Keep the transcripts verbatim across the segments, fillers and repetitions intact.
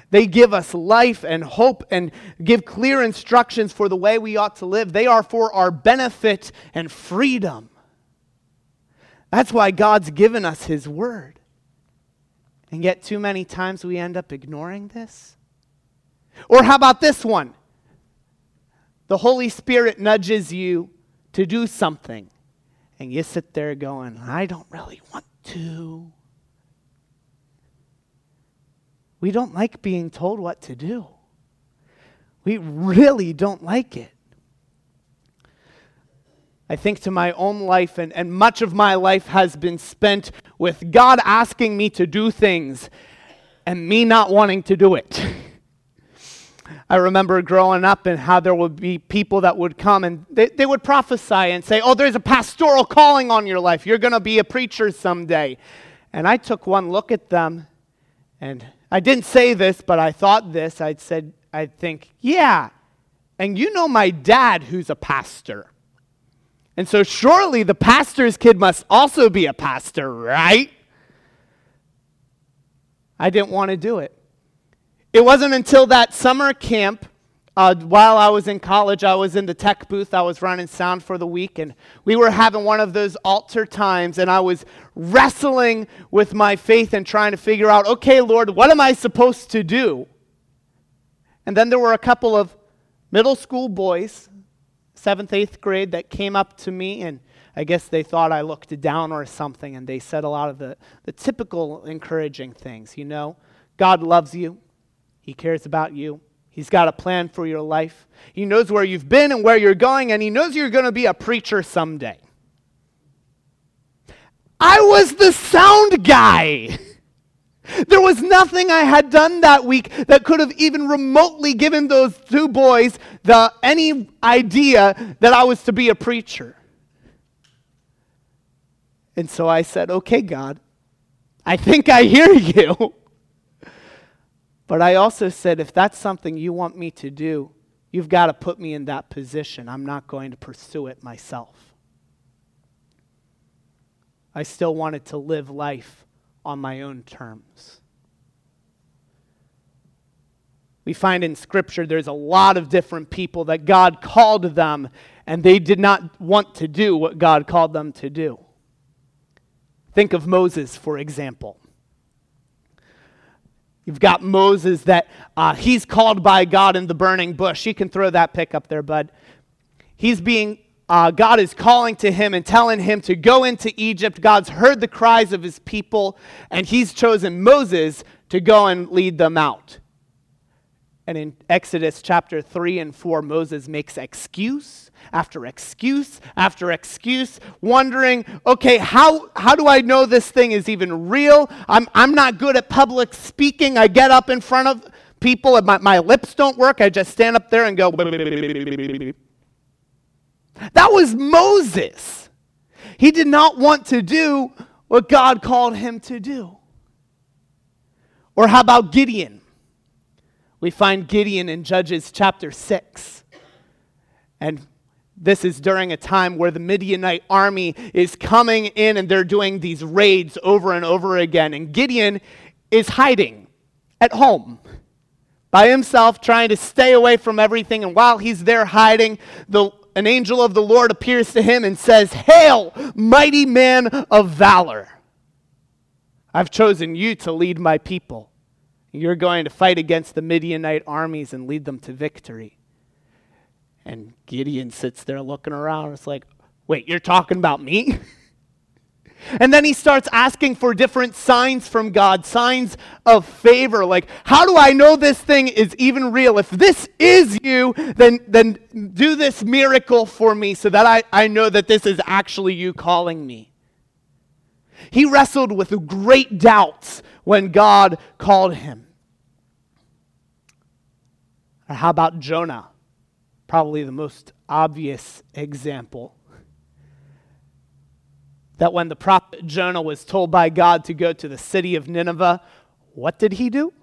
They give us life and hope and give clear instructions for the way we ought to live. They are for our benefit and freedom. That's why God's given us His Word. And yet too many times we end up ignoring this. Or how about this one? The Holy Spirit nudges you to do something. And you sit there going, I don't really want to. We don't like being told what to do. We really don't like it. I think to my own life, and, and much of my life has been spent with God asking me to do things and me not wanting to do it. I remember growing up and how there would be people that would come and they, they would prophesy and say, oh, there's a pastoral calling on your life. You're going to be a preacher someday. And I took one look at them, and I didn't say this, but I thought this. I'd said, I'd think, yeah, and you know my dad who's a pastor. And so surely the pastor's kid must also be a pastor, right? I didn't want to do it. It wasn't until that summer camp, uh, while I was in college, I was in the tech booth, I was running sound for the week, and we were having one of those altar times, and I was wrestling with my faith and trying to figure out, okay, Lord, what am I supposed to do? And then there were a couple of middle school boys, seventh, eighth grade, that came up to me, and I guess they thought I looked down or something, and they said a lot of the, the typical encouraging things, you know. God loves you. He cares about you. He's got a plan for your life. He knows where you've been and where you're going, and He knows you're going to be a preacher someday. I was the sound guy. There was nothing I had done that week that could have even remotely given those two boys the any idea that I was to be a preacher. And so I said, okay, God, I think I hear you. But I also said, if that's something you want me to do, you've got to put me in that position. I'm not going to pursue it myself. I still wanted to live life on my own terms. We find in Scripture there's a lot of different people that God called them, and they did not want to do what God called them to do. Think of Moses, for example. You've got Moses that uh, he's called by God in the burning bush. You can throw that pick up there, bud. He's being, uh, God is calling to him and telling him to go into Egypt. God's heard the cries of His people, and He's chosen Moses to go and lead them out. And in Exodus chapter three and four, Moses makes excuse after excuse after excuse, wondering, okay, how, how do I know this thing is even real? I'm, I'm not good at public speaking. I get up in front of people and my, my lips don't work. I just stand up there and go. That was Moses. He did not want to do what God called him to do. Or how about Gideon? We find Gideon in Judges chapter six. And this is during a time where the Midianite army is coming in and they're doing these raids over and over again. And Gideon is hiding at home by himself, trying to stay away from everything. And while he's there hiding, the, an angel of the Lord appears to him and says, "Hail, mighty man of valor. I've chosen you to lead my people. You're going to fight against the Midianite armies and lead them to victory." And Gideon sits there looking around. It's like, wait, you're talking about me? And then he starts asking for different signs from God, signs of favor. Like, how do I know this thing is even real? If this is you, then, then do this miracle for me so that I, I know that this is actually you calling me. He wrestled with great doubts when God called him. Or how about Jonah? Probably the most obvious example. That when the prophet Jonah was told by God to go to the city of Nineveh, what did he do?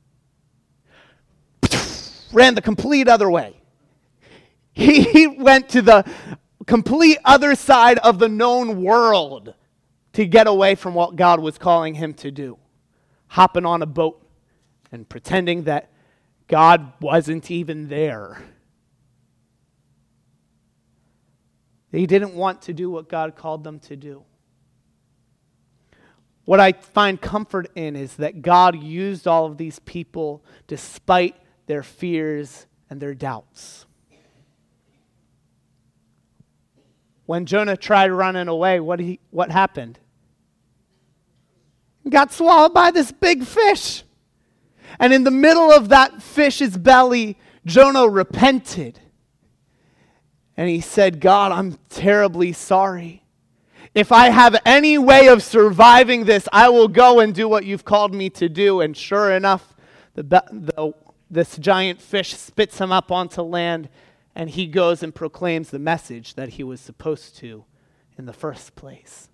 Ran the complete other way. He, he went to the complete other side of the known world to get away from what God was calling him to do. Hopping on a boat and pretending that God wasn't even there. They didn't want to do what God called them to do. What I find comfort in is that God used all of these people despite their fears and their doubts. When Jonah tried running away, what, he, what happened? He got swallowed by this big fish. And in the middle of that fish's belly, Jonah repented. And he said, God, I'm terribly sorry. If I have any way of surviving this, I will go and do what you've called me to do. And sure enough, the, the, this giant fish spits him up onto land, and he goes and proclaims the message that he was supposed to in the first place.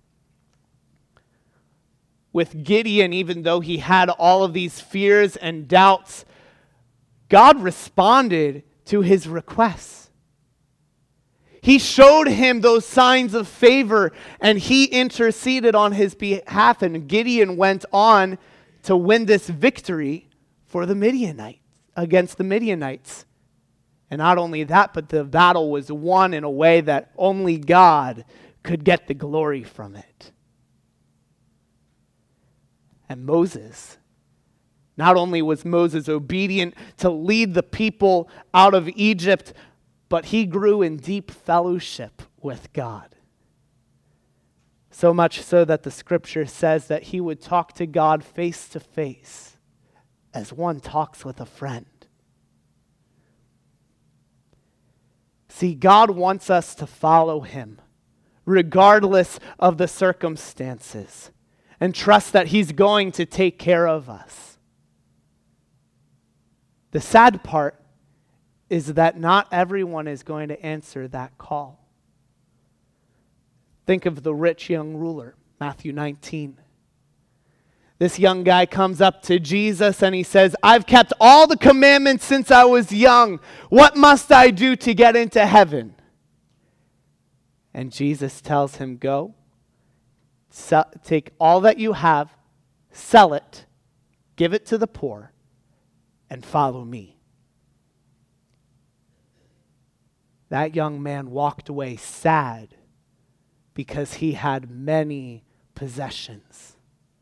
With Gideon, even though he had all of these fears and doubts, God responded to his requests. He showed him those signs of favor, and he interceded on his behalf, and Gideon went on to win this victory for the Midianites, against the Midianites. And not only that, but the battle was won in a way that only God could get the glory from it. And Moses, not only was Moses obedient to lead the people out of Egypt, but he grew in deep fellowship with God. So much so that the scripture says that he would talk to God face to face as one talks with a friend. See, God wants us to follow him regardless of the circumstances and trust that he's going to take care of us. The sad part is that not everyone is going to answer that call. Think of the rich young ruler, Matthew nineteen. This young guy comes up to Jesus and he says, I've kept all the commandments since I was young. What must I do to get into heaven? And Jesus tells him, go, sell, take all that you have, sell it, give it to the poor, and follow me. That young man walked away sad because he had many possessions.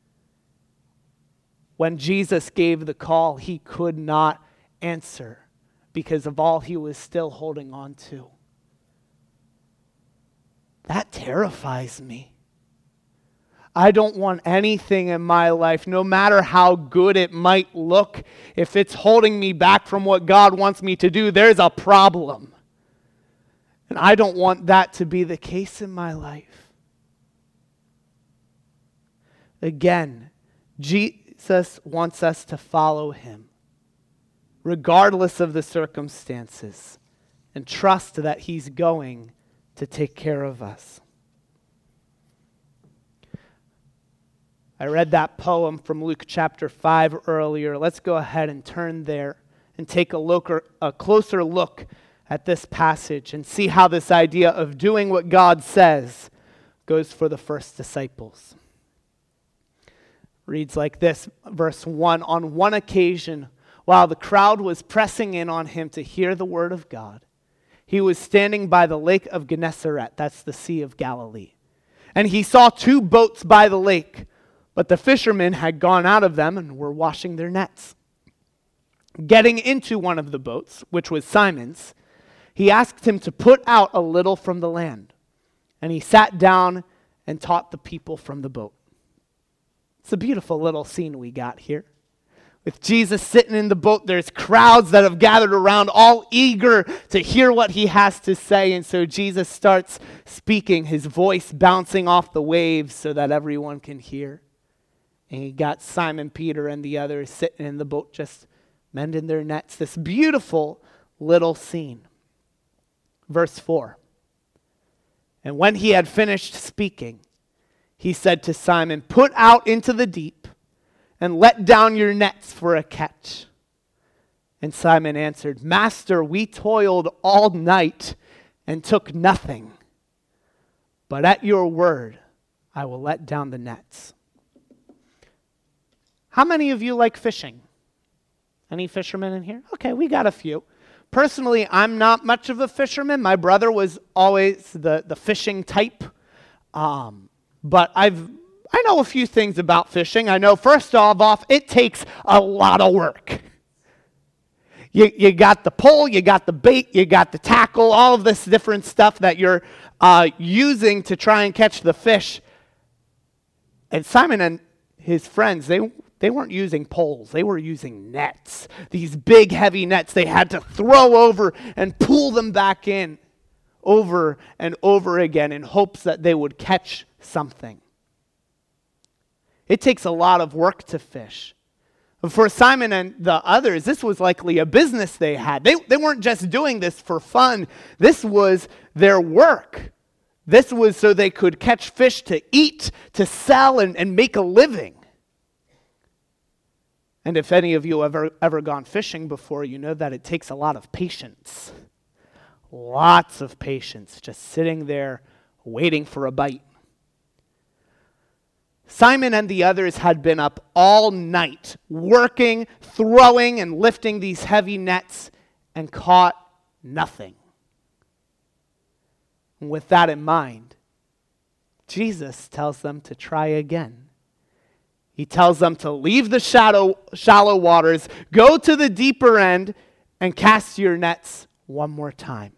When Jesus gave the call, he could not answer because of all he was still holding on to. That terrifies me. I don't want anything in my life, no matter how good it might look, if it's holding me back from what God wants me to do, there's a problem. And I don't want that to be the case in my life. Again, Jesus wants us to follow him, regardless of the circumstances, and trust that he's going to take care of us. I read that poem from Luke chapter five earlier. Let's go ahead and turn there and take a, look or, a closer look at this passage and see how this idea of doing what God says goes for the first disciples. Reads like this, verse one, on one occasion, while the crowd was pressing in on him to hear the word of God, he was standing by the lake of Gennesaret, that's the Sea of Galilee. And he saw two boats by the lake, but the fishermen had gone out of them and were washing their nets. Getting into one of the boats, which was Simon's, he asked him to put out a little from the land. And he sat down and taught the people from the boat. It's a beautiful little scene we got here. With Jesus sitting in the boat, there's crowds that have gathered around, all eager to hear what he has to say. And so Jesus starts speaking, his voice bouncing off the waves so that everyone can hear. And he got Simon Peter and the others sitting in the boat just mending their nets. This beautiful little scene. Verse four. And when he had finished speaking, he said to Simon, put out into the deep and let down your nets for a catch. And Simon answered, Master, we toiled all night and took nothing. But at your word, I will let down the nets. How many of you like fishing? Any fishermen in here? Okay, we got a few. Personally, I'm not much of a fisherman. My brother was always the, the fishing type. Um, but I've I know a few things about fishing. I know, first of all, it takes a lot of work. You, you got the pole, you got the bait, you got the tackle, all of this different stuff that you're uh, using to try and catch the fish. And Simon and his friends, they they weren't using poles. They were using nets. These big, heavy nets they had to throw over and pull them back in over and over again in hopes that they would catch something. It takes a lot of work to fish. For Simon and the others, this was likely a business they had. They, they weren't just doing this for fun. This was their work. This was so they could catch fish to eat, to sell, and, and make a living. And if any of you have ever, ever gone fishing before, you know that it takes a lot of patience. Lots of patience, just sitting there waiting for a bite. Simon and the others had been up all night, working, throwing, and lifting these heavy nets, and caught nothing. And with that in mind, Jesus tells them to try again. He tells them to leave the shallow, shallow waters, go to the deeper end, and cast your nets one more time.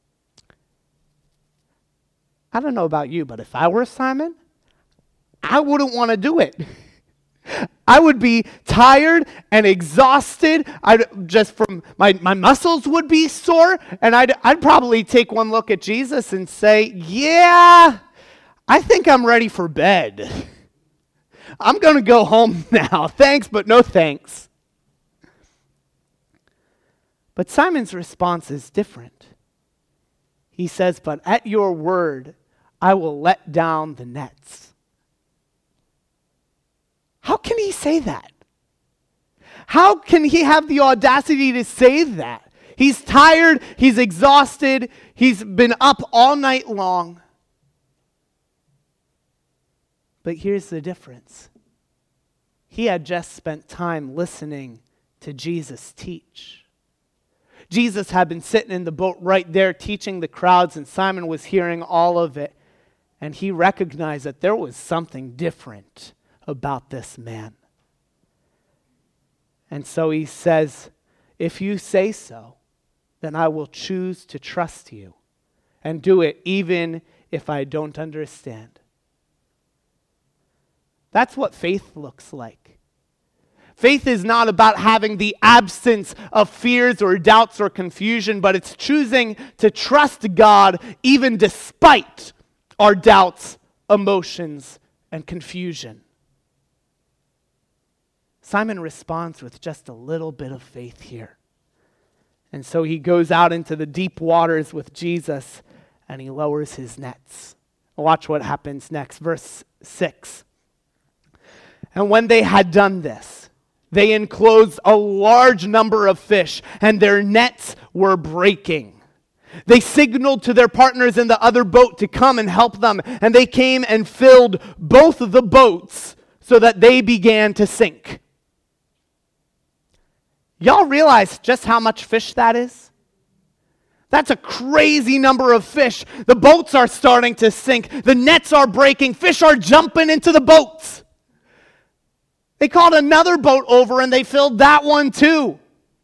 I don't know about you, but if I were Simon, I wouldn't want to do it. I would be tired and exhausted. I'd just from my, my muscles would be sore, and I'd I'd probably take one look at Jesus and say, "Yeah, I think I'm ready for bed. I'm going to go home now. Thanks, but no thanks." But Simon's response is different. He says, "But at your word, I will let down the nets." How can he say that? How can he have the audacity to say that? He's tired, he's exhausted, he's been up all night long. But here's the difference. He had just spent time listening to Jesus teach. Jesus had been sitting in the boat right there teaching the crowds, and Simon was hearing all of it. And he recognized that there was something different about this man. And so he says, "If you say so, then I will choose to trust you and do it even if I don't understand." That's what faith looks like. Faith is not about having the absence of fears or doubts or confusion, but it's choosing to trust God even despite our doubts, emotions, and confusion. Simon responds with just a little bit of faith here. And so he goes out into the deep waters with Jesus and he lowers his nets. Watch what happens next. Verse six. "And when they had done this, they enclosed a large number of fish, and their nets were breaking. They signaled to their partners in the other boat to come and help them, and they came and filled both of the boats so that they began to sink." Y'all realize just how much fish that is? That's a crazy number of fish. The boats are starting to sink. The nets are breaking. Fish are jumping into the boats. They called another boat over and they filled that one too.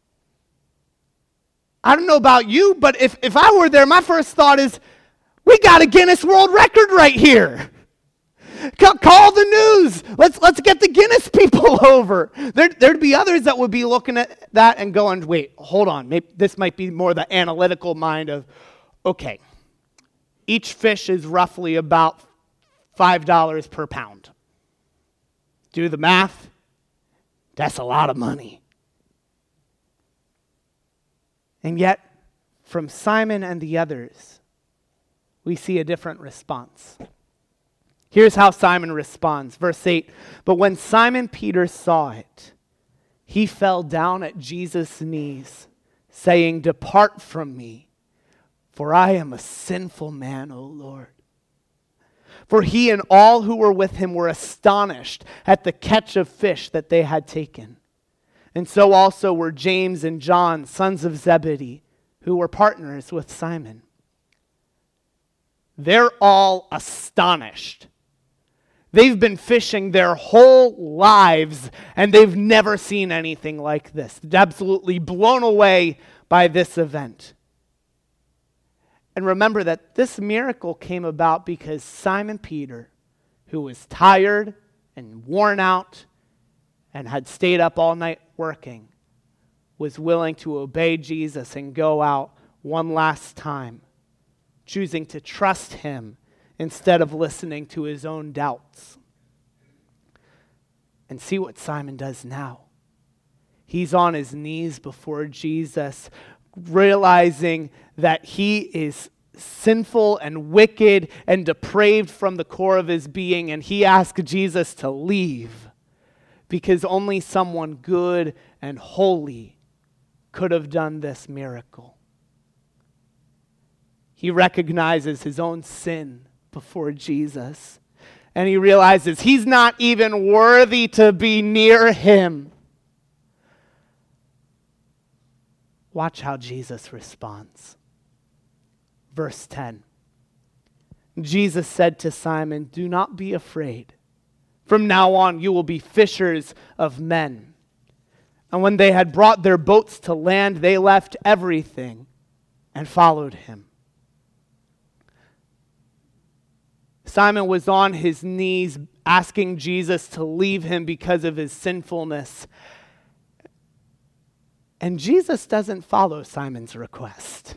I don't know about you, but if, if I were there, my first thought is, we got a Guinness World Record right here. Call the news. Let's let's get the Guinness people over. There, there'd be others that would be looking at that and going, wait, hold on. Maybe this might be more the analytical mind of, okay, each fish is roughly about five dollars per pound. Do the math. That's a lot of money. And yet, from Simon and the others, we see a different response. Here's how Simon responds. Verse eight, "But when Simon Peter saw it, he fell down at Jesus' knees, saying, 'Depart from me, for I am a sinful man, O Lord.' For he and all who were with him were astonished at the catch of fish that they had taken. And so also were James and John, sons of Zebedee, who were partners with Simon. They're all astonished. They've been fishing their whole lives, and they've never seen anything like this. They're absolutely blown away by this event. And remember that this miracle came about because Simon Peter, who was tired and worn out and had stayed up all night working, was willing to obey Jesus and go out one last time, choosing to trust him instead of listening to his own doubts. And see what Simon does now. He's on his knees before Jesus, realizing that he is sinful and wicked and depraved from the core of his being, and he asks Jesus to leave because only someone good and holy could have done this miracle. He recognizes his own sin before Jesus, and he realizes he's not even worthy to be near him. Watch how Jesus responds. Verse ten. Jesus said to Simon, "Do not be afraid. From now on you will be fishers of men." And when they had brought their boats to land, they left everything and followed him. Simon was on his knees asking Jesus to leave him because of his sinfulness. And Jesus doesn't follow Simon's request.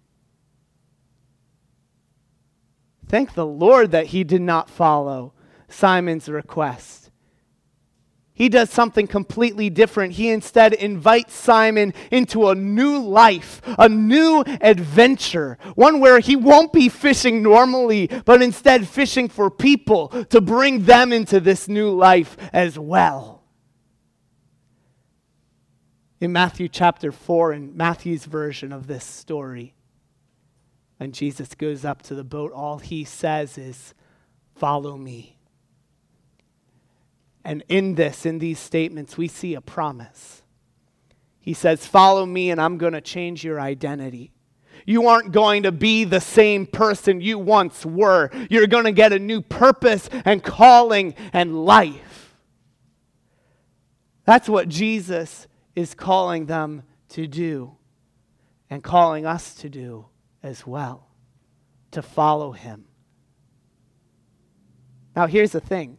Thank the Lord that he did not follow Simon's request. He does something completely different. He instead invites Simon into a new life, a new adventure, one where he won't be fishing normally, but instead fishing for people to bring them into this new life as well. In Matthew chapter four, in Matthew's version of this story, when Jesus goes up to the boat, all he says is, "Follow me." And in this, in these statements, we see a promise. He says, "Follow me and I'm going to change your identity. You aren't going to be the same person you once were. You're going to get a new purpose and calling and life." That's what Jesus is calling them to do and calling us to do as well, to follow him. Now here's the thing.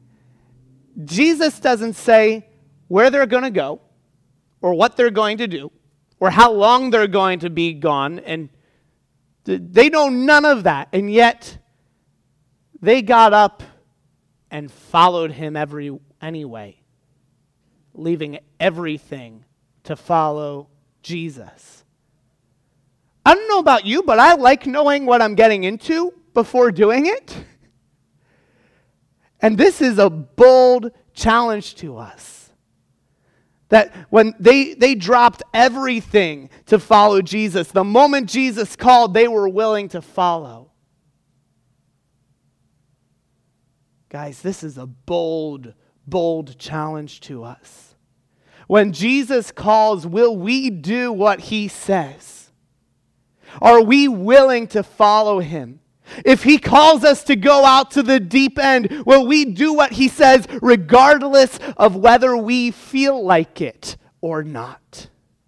Jesus doesn't say where they're going to go or what they're going to do or how long they're going to be gone, and they know none of that, and yet they got up and followed him every anyway, leaving everything to follow Jesus. I don't know about you, but I like knowing what I'm getting into before doing it. And this is a bold challenge to us. That when they, they dropped everything to follow Jesus, the moment Jesus called, they were willing to follow. Guys, this is a bold, bold challenge to us. When Jesus calls, will we do what he says? Are we willing to follow him? If he calls us to go out to the deep end, will we do what he says regardless of whether we feel like it or not?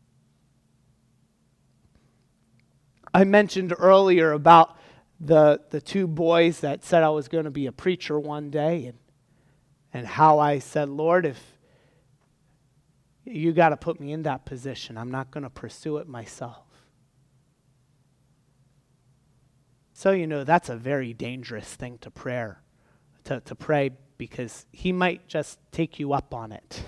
I mentioned earlier about the, the two boys that said I was going to be a preacher one day, and, and how I said, "Lord, if you got to put me in that position, I'm not going to pursue it myself." So, you know, that's a very dangerous thing to prayer, to, to pray, because he might just take you up on it.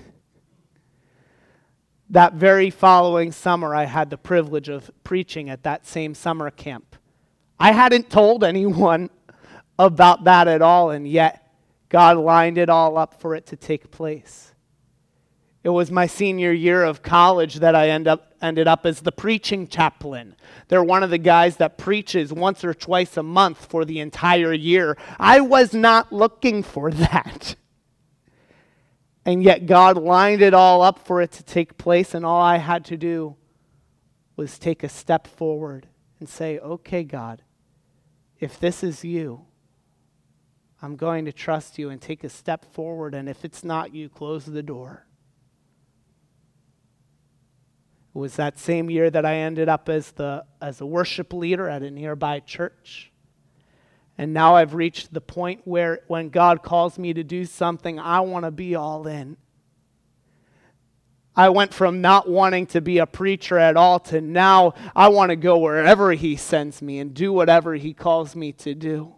That very following summer, I had the privilege of preaching at that same summer camp. I hadn't told anyone about that at all, and yet God lined it all up for it to take place. It was my senior year of college that I end up, ended up as the preaching chaplain. They're one of the guys that preaches once or twice a month for the entire year. I was not looking for that. And yet God lined it all up for it to take place, and all I had to do was take a step forward and say, okay, God, if this is you, I'm going to trust you, and take a step forward, and if it's not you, close the door. It was that same year that I ended up as the as a worship leader at a nearby church. And now I've reached the point where when God calls me to do something, I want to be all in. I went from not wanting to be a preacher at all to now I want to go wherever he sends me and do whatever he calls me to do.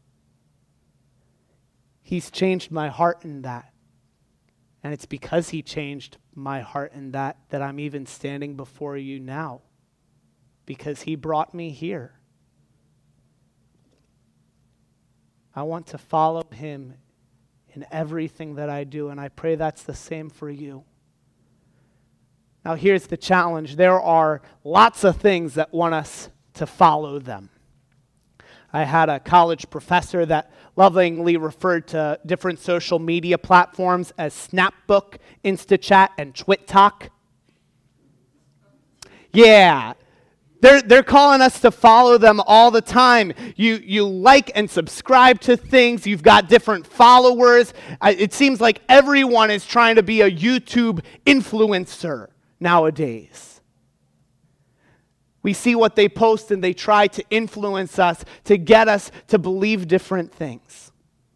He's changed my heart in that. And it's because he changed my heart in that that I'm even standing before you now. Because he brought me here. I want to follow him in everything that I do, and I pray that's the same for you. Now here's the challenge. There are lots of things that want us to follow them. I had a college professor that lovingly referred to different social media platforms as Snapbook, InstaChat, and TwitTok. Yeah. They're, they're calling us to follow them all the time. You, you like and subscribe to things. You've got different followers. Uh, it seems like everyone is trying to be a YouTube influencer nowadays. We see what they post and they try to influence us to get us to believe different things.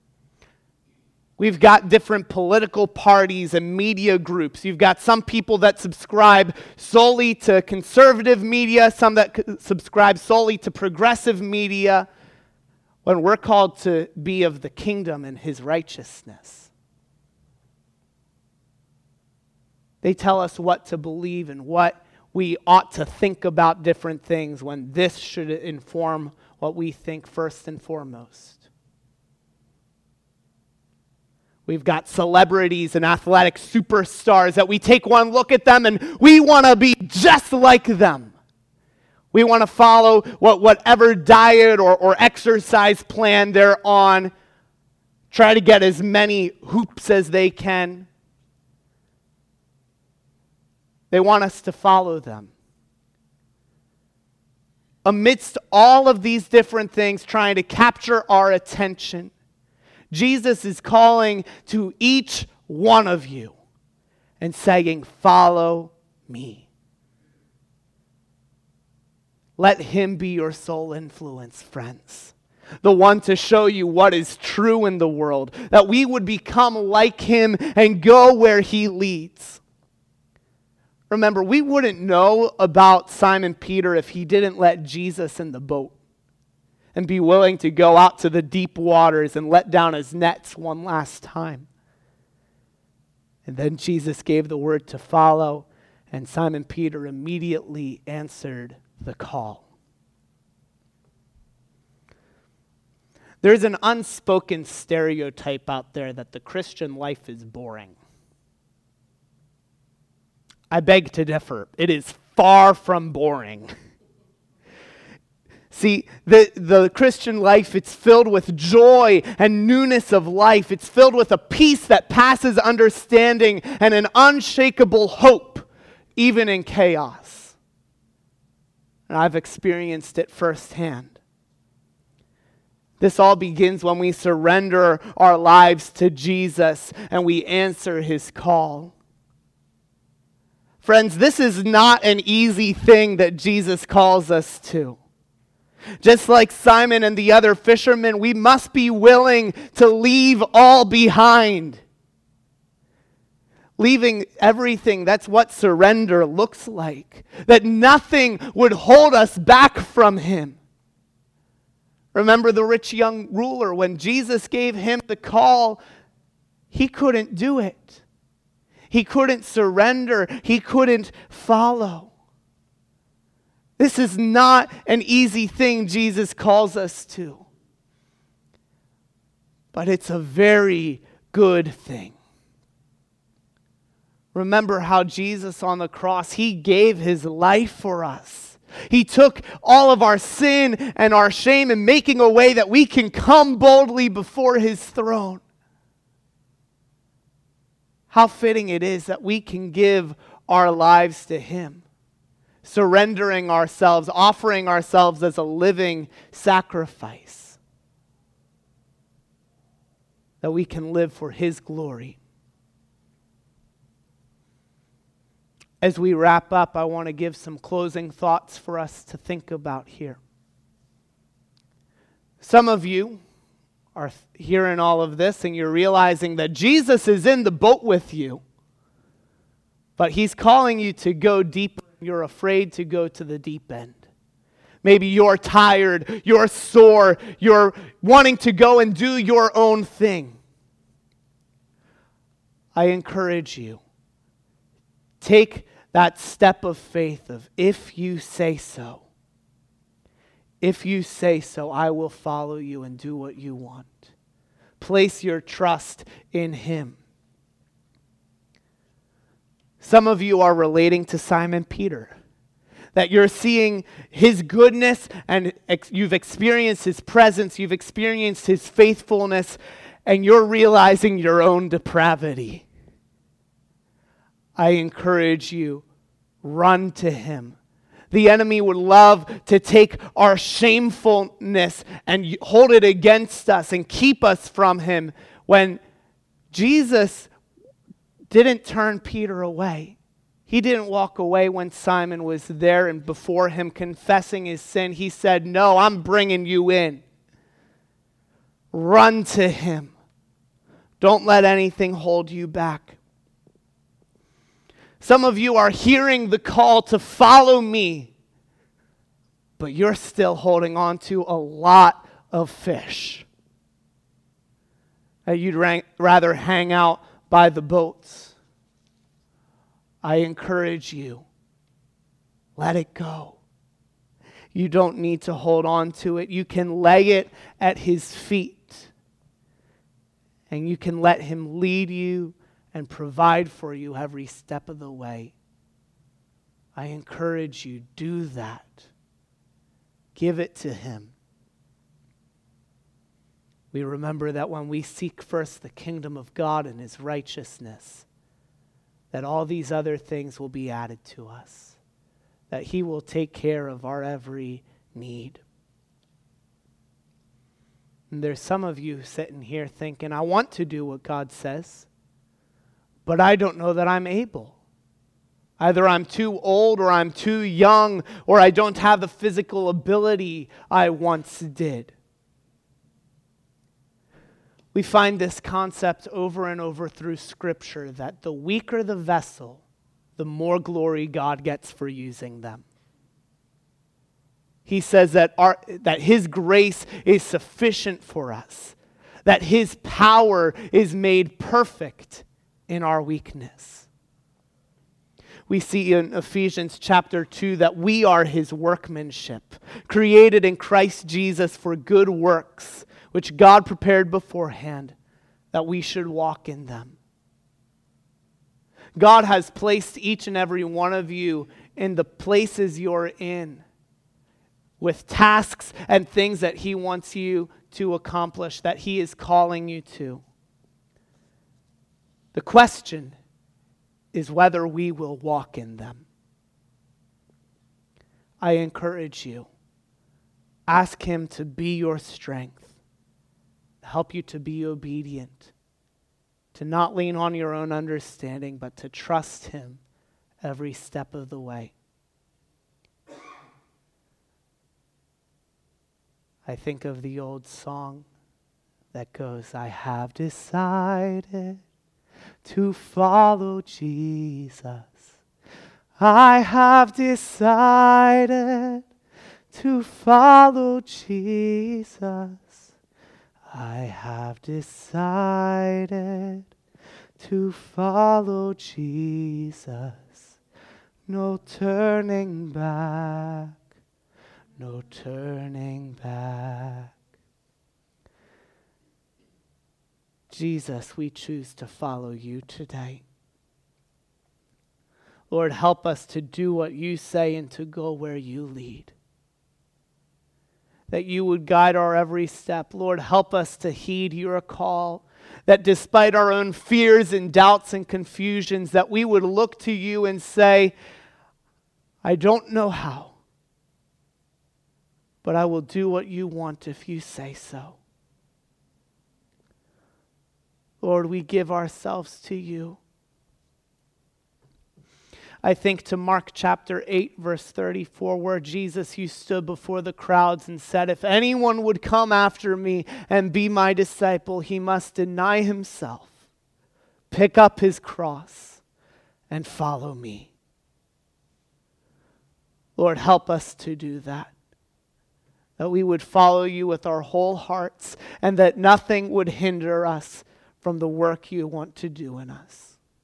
We've got different political parties and media groups. You've got some people that subscribe solely to conservative media, some that c- subscribe solely to progressive media, when we're called to be of the kingdom and his righteousness. They tell us what to believe and what we ought to think about different things, when this should inform what we think first and foremost. We've got celebrities and athletic superstars that we take one look at them and we want to be just like them. We want to follow what, whatever diet or, or exercise plan they're on. Try to get as many hoops as they can. They want us to follow them. Amidst all of these different things trying to capture our attention, Jesus is calling to each one of you and saying, follow me. Let him be your sole influence, friends. The one to show you what is true in the world, that we would become like him and go where he leads. Remember, we wouldn't know about Simon Peter if he didn't let Jesus in the boat and be willing to go out to the deep waters and let down his nets one last time. And then Jesus gave the word to follow, and Simon Peter immediately answered the call. There's an unspoken stereotype out there that the Christian life is boring. I beg to differ. It is far from boring. See, the, the Christian life, it's filled with joy and newness of life. It's filled with a peace that passes understanding and an unshakable hope, even in chaos. And I've experienced it firsthand. This all begins when we surrender our lives to Jesus and we answer his call. Friends, this is not an easy thing that Jesus calls us to. Just like Simon and the other fishermen, we must be willing to leave all behind. Leaving everything, that's what surrender looks like. That nothing would hold us back from him. Remember the rich young ruler, when Jesus gave him the call, he couldn't do it. He couldn't surrender. He couldn't follow. This is not an easy thing Jesus calls us to. But it's a very good thing. Remember how Jesus on the cross, he gave his life for us. He took all of our sin and our shame and making a way that we can come boldly before his throne. how fitting it is that we can give our lives to him, surrendering ourselves, offering ourselves as a living sacrifice, that we can live for his glory. As we wrap up, I want to give some closing thoughts for us to think about here. Some of you are hearing all of this and you're realizing that Jesus is in the boat with you, but he's calling you to go deeper. You're afraid to go to the deep end. Maybe you're tired, you're sore, you're wanting to go and do your own thing. I encourage you, take that step of faith of if you say so. If you say so, I will follow you and do what you want. Place your trust in him. Some of you are relating to Simon Peter, that you're seeing his goodness and ex- you've experienced his presence, you've experienced his faithfulness, and you're realizing your own depravity. I encourage you, run to him. The enemy would love to take our shamefulness and hold it against us and keep us from him, when Jesus didn't turn Peter away. He didn't walk away when Simon was there and before him confessing his sin. He said, no, I'm bringing you in. Run to him. Don't let anything hold you back. Some of you are hearing the call to follow me, but you're still holding on to a lot of fish. That you'd rank, rather hang out by the boats. I encourage you, let it go. You don't need to hold on to it. You can lay it at his feet, and you can let him lead you and provide for you every step of the way. I encourage you, do that. Give it to him. We remember that when we seek first the kingdom of God and his righteousness, that all these other things will be added to us, that he will take care of our every need. And there's some of you sitting here thinking, I want to do what God says, but I don't know that I'm able. Either I'm too old or I'm too young, or I don't have the physical ability I once did. We find this concept over and over through Scripture, that the weaker the vessel, the more glory God gets for using them. He says that, our, that his grace is sufficient for us, that his power is made perfect in our weakness. We see in Ephesians chapter two that we are his workmanship, created in Christ Jesus for good works, which God prepared beforehand that we should walk in them. God has placed each and every one of you in the places you're in with tasks and things that he wants you to accomplish, that he is calling you to. The question is whether we will walk in them. I encourage you, ask him to be your strength, help you to be obedient, to not lean on your own understanding, but to trust him every step of the way. I think of the old song that goes, I have decided to follow Jesus. I have decided to follow Jesus. I have decided to follow Jesus. No turning back, no turning back. Jesus, we choose to follow you today. Lord, help us to do what you say and to go where you lead. That you would guide our every step. Lord, help us to heed your call that despite our own fears and doubts and confusions, that we would look to you and say, I don't know how, but I will do what you want if you say so. Lord, we give ourselves to you. I think to Mark chapter eight, verse thirty-four, where Jesus, you stood before the crowds and said, if anyone would come after me and be my disciple, he must deny himself, pick up his cross, and follow me. Lord, help us to do that. That we would follow you with our whole hearts, and that nothing would hinder us from the work you want to do in us.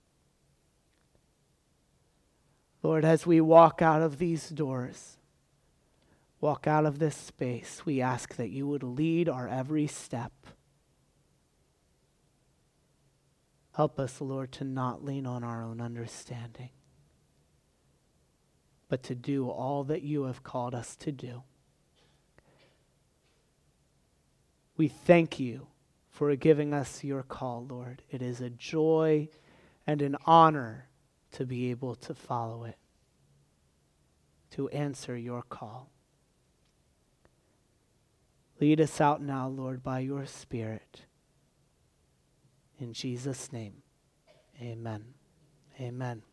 Lord, as we walk out of these doors, walk out of this space, we ask that you would lead our every step. Help us, Lord, to not lean on our own understanding, but to do all that you have called us to do. We thank you for giving us your call, Lord. It is a joy and an honor to be able to follow it, to answer your call. Lead us out now, Lord, by your Spirit. In Jesus' name, amen. Amen.